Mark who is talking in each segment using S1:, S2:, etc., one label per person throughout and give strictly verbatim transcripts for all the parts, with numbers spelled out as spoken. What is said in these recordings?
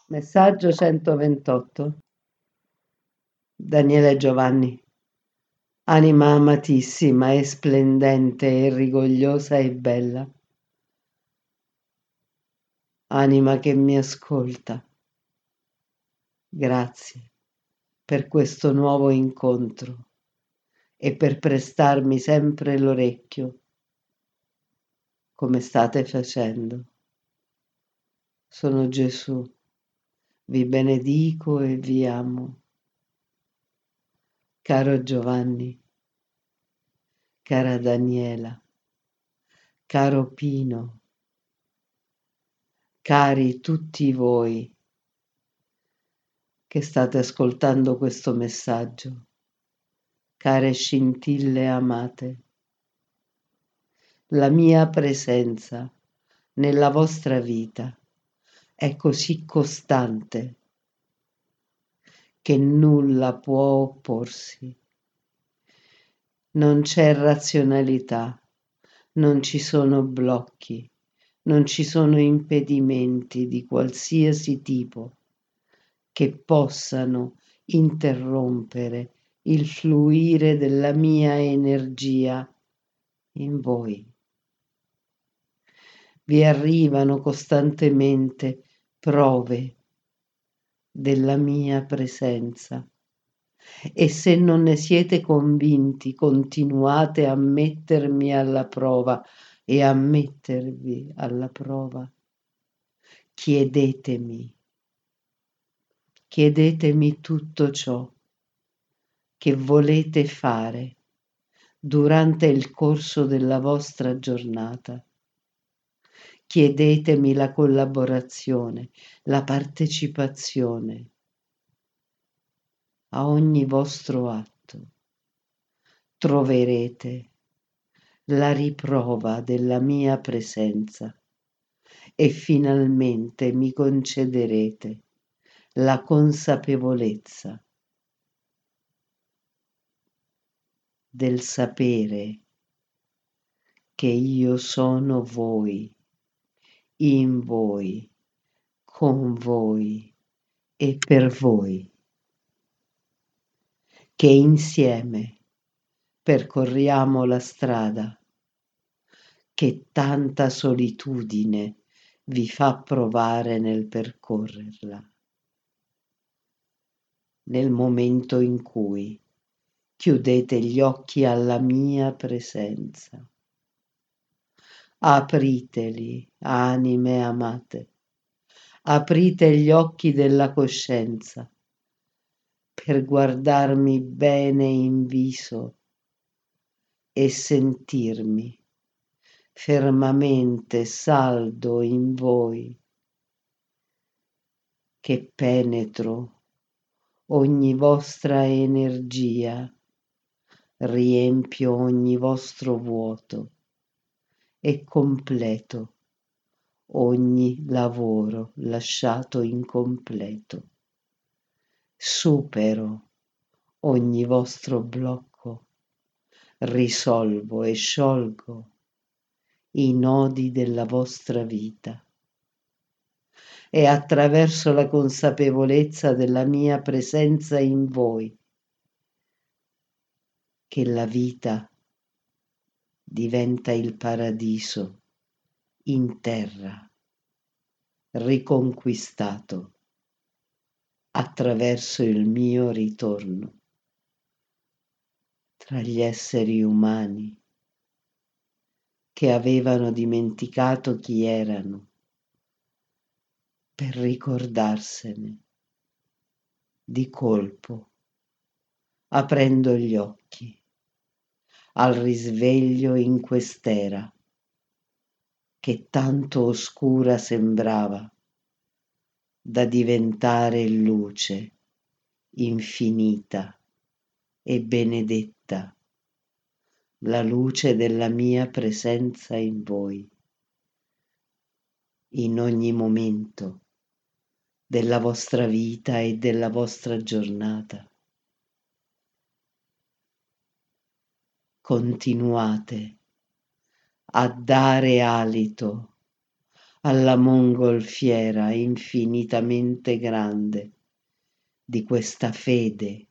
S1: Messaggio centoventotto. Daniele Giovanni. Anima amatissima e splendente e rigogliosa e bella. Anima che mi ascolta. Grazie per questo nuovo incontro e per prestarmi sempre l'orecchio, come state facendo. Sono Gesù, vi benedico e vi amo. Caro Giovanni, cara Daniela, caro Pino, cari tutti voi che state ascoltando questo messaggio, care scintille amate, la mia presenza nella vostra vita è così costante che nulla può opporsi. Non c'è razionalità, non ci sono blocchi, non ci sono impedimenti di qualsiasi tipo che possano interrompere il fluire della mia energia in voi. Vi arrivano costantemente prove della mia presenza e se non ne siete convinti, continuate a mettermi alla prova e a mettervi alla prova. Chiedetemi, chiedetemi tutto ciò che volete fare durante il corso della vostra giornata. Chiedetemi la collaborazione, la partecipazione a ogni vostro atto. Troverete la riprova della mia presenza e finalmente mi concederete la consapevolezza del sapere che io sono voi, in voi, con voi e per voi, che insieme percorriamo la strada che tanta solitudine vi fa provare nel percorrerla. Nel momento in cui chiudete gli occhi alla mia presenza, apriteli, anime amate, aprite gli occhi della coscienza per guardarmi bene in viso e sentirmi fermamente saldo in voi, che penetro ogni vostra energia, riempio ogni vostro vuoto e completo ogni lavoro lasciato incompleto. Supero ogni vostro blocco, risolvo e sciolgo i nodi della vostra vita e attraverso la consapevolezza della mia presenza in voi che la vita diventa il paradiso in terra, riconquistato attraverso il mio ritorno tra gli esseri umani che avevano dimenticato chi erano per ricordarsene di colpo, aprendo gli occhi al risveglio in quest'era che tanto oscura sembrava da diventare luce infinita e benedetta, la luce della mia presenza in voi, in ogni momento della vostra vita e della vostra giornata. Continuate a dare alito alla mongolfiera infinitamente grande di questa fede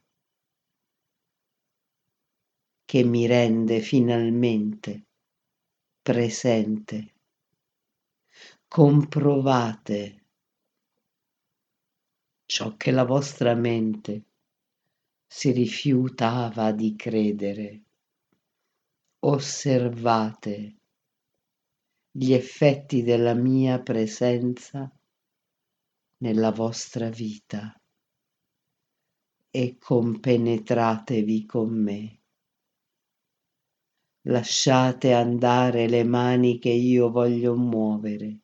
S1: che mi rende finalmente presente. Comprovate ciò che la vostra mente si rifiutava di credere. Osservate gli effetti della mia presenza nella vostra vita e compenetratevi con me. Lasciate andare le mani che io voglio muovere.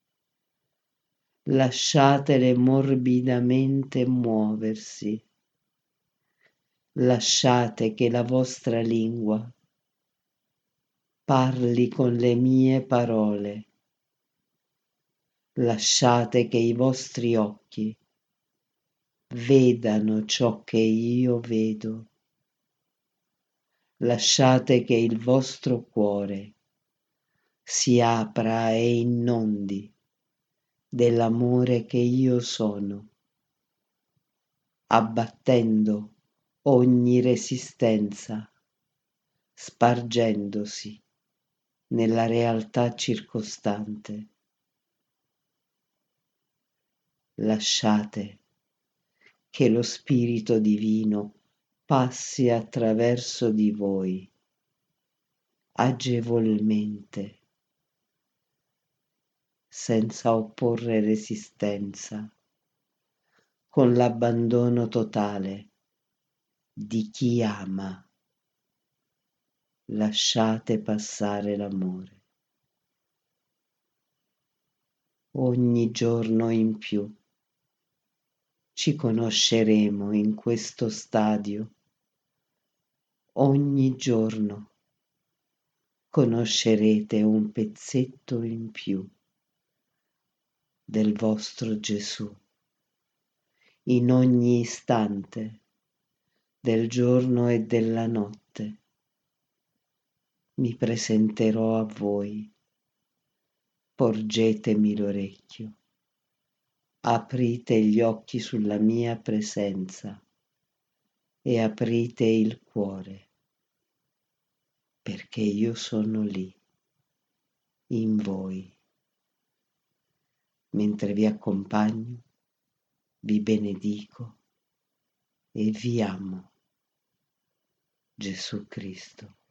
S1: Lasciatele morbidamente muoversi. Lasciate che la vostra lingua parli con le mie parole. Lasciate che i vostri occhi vedano ciò che io vedo. Lasciate che il vostro cuore si apra e innondi dell'amore che io sono, abbattendo ogni resistenza, spargendosi nella realtà circostante. Lasciate che lo Spirito Divino passi attraverso di voi, agevolmente, senza opporre resistenza, con l'abbandono totale di chi ama. Lasciate passare l'amore. Ogni giorno in più ci conosceremo in questo stadio. Ogni giorno conoscerete un pezzetto in più del vostro Gesù. In ogni istante del giorno e della notte mi presenterò a voi. Porgetemi l'orecchio. Aprite gli occhi sulla mia presenza e aprite il cuore, perché io sono lì, in voi. Mentre vi accompagno, vi benedico e vi amo. Gesù Cristo.